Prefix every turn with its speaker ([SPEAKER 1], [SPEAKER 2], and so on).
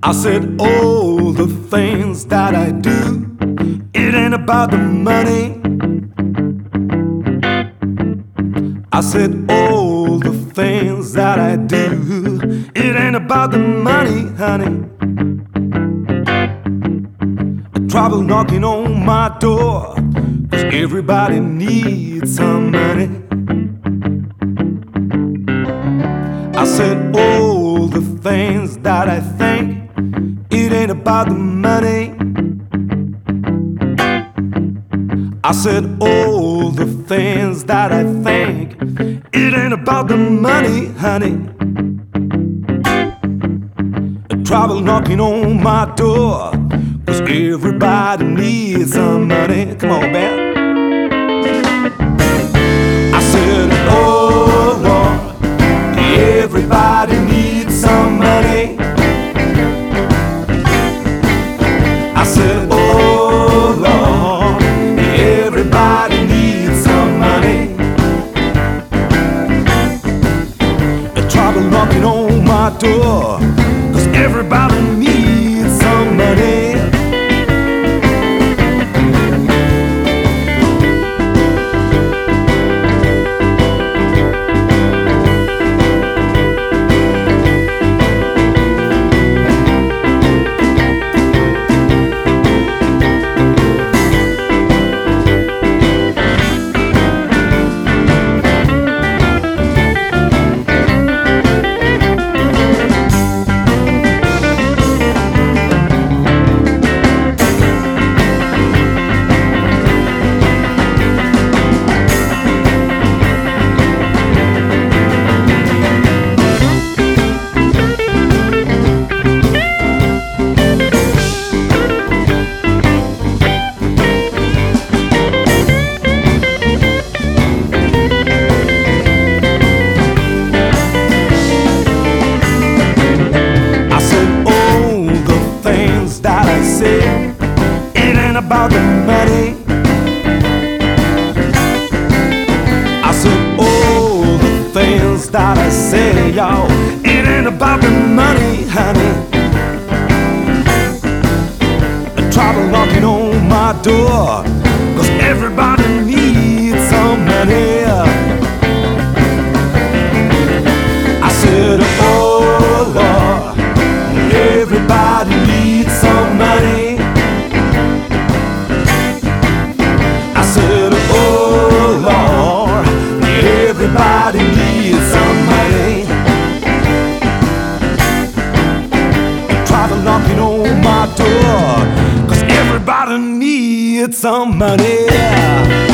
[SPEAKER 1] I said all the things that I do, it ain't about the money. I said all the things that I do, it ain't about the money, honey. Trouble knocking on my door, 'cause everybody needs some money. I said all the things that I think, it ain't about the money. I said all the things that I think, it ain't about the money, honey. Trouble knocking on my door, 'cause everybody needs some money. Come on, man. I said, oh Lord, everybody needs some money. I said, oh Lord, everybody needs some money. The trouble knocking on my door, 'cause everybody needs some money. About the money. I said all the things that I say, y'all, it ain't about the money, honey. The trouble knocking on my door, 'cause everybody needs some money. I said, oh Lord, everybody needs some money. Everybody needs some money. Trouble knocking on my door, 'cause everybody needs some money.